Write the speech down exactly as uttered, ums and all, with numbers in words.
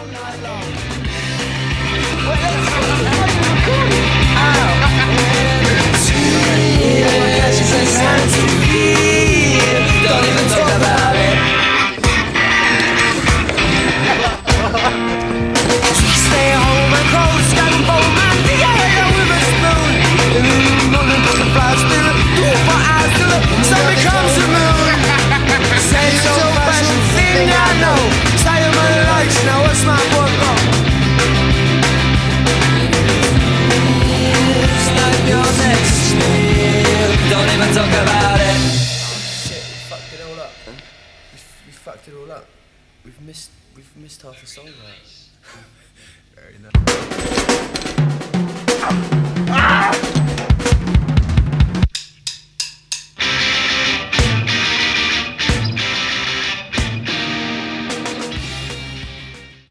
We fucked it all up. We've missed, we've missed half the song, right? Very nice.